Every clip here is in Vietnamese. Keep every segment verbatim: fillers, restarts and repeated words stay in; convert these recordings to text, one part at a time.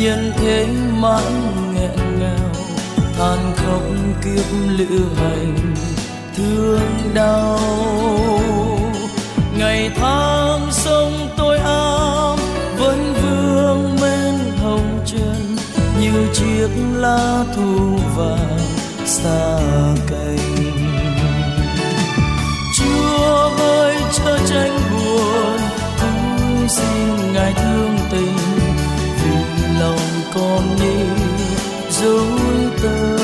nhân thế mãi nghẹn ngào, than khóc kiếp lữ hành thương đau. Ngày tháng sống tôi ám vẫn vương men hồng trần, như chiếc lá thu vàng xa cành. Chúa ơi chớ trách buồn, tôi xin Ngài thương tình, vì lòng con như dối tơ.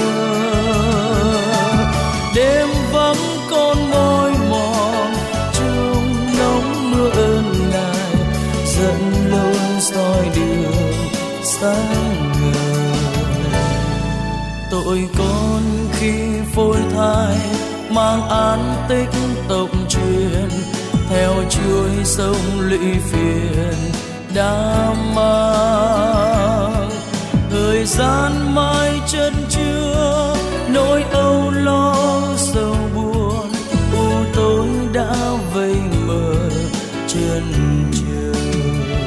Đêm vắng con mỏi mòn trong nóng mưa ơn Ngài, dẫn lối soi đường sáng ngời. Tội con khi phôi thai mang án tích tộc truyền, theo chuỗi sông lụy phiền đã mang. Thời gian mãi chân chưa nỗi âu lo sầu buồn, u tối đã vây mờ chân trời.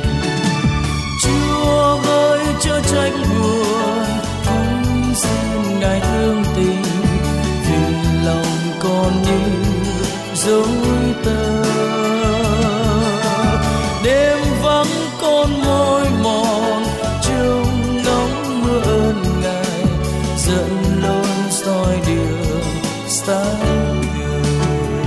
Chúa ơi chớ trách buồn, cũng xin Ngài thương tình, vì lòng con như dối tơ. Đêm vắng con mỏi mòn trông ngóng mưa ơn Ngài, dẫn lối soi đường sáng ngời.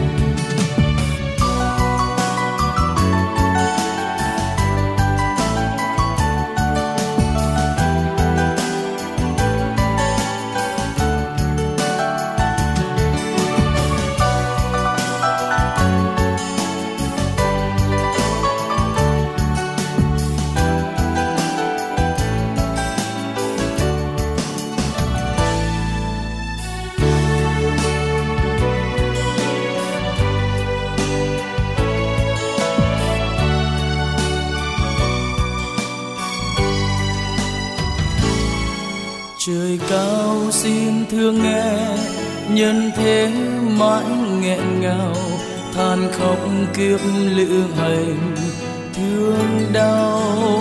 Trời cao xin thương nghe, nhân thế mãi nghẹn ngào, than khóc kiếp lữ hành thương đau.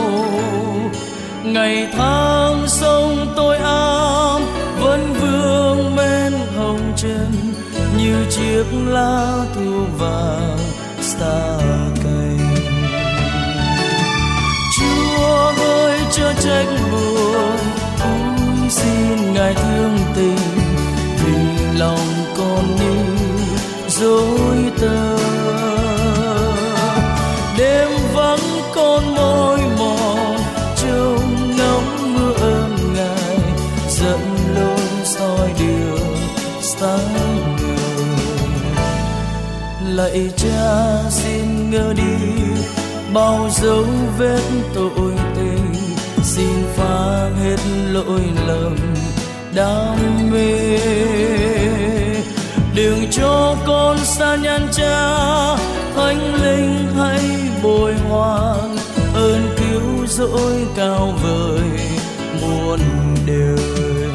Ngày tháng sống tôi ám vẫn vương men hồng trần, như chiếc lá thu vàng xa cành. Chúa ơi chớ trách buồn, xin Ngài thương tình, vì lòng con như dối tơ. Đêm vắng con mỏi mòn trông ngóng mưa ơn Ngài, dẫn lối soi đường sáng ngời. Lạy Cha xin ngơ đi bao dấu vết tội tình, xin phá hết lỗi lầm đam mê. Đừng cho con xa nhan Cha, Thánh Linh hãy bồi hoàn ơn cứu rỗi cao vời muôn đời.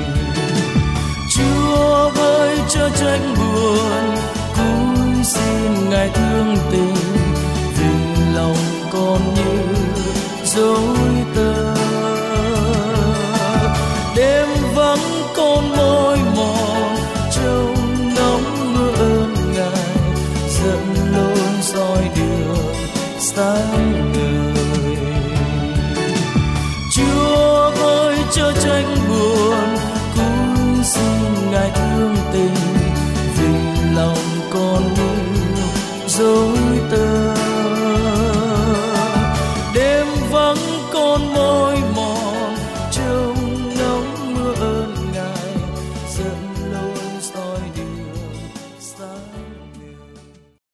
Chúa ơi chớ trách buồn, cũng xin Ngài thương tình, vì lòng con như dối tơ. Đêm vắng con mỏi mòn trông ngóng mưa ơn Ngài, dẫn lối soi đường sáng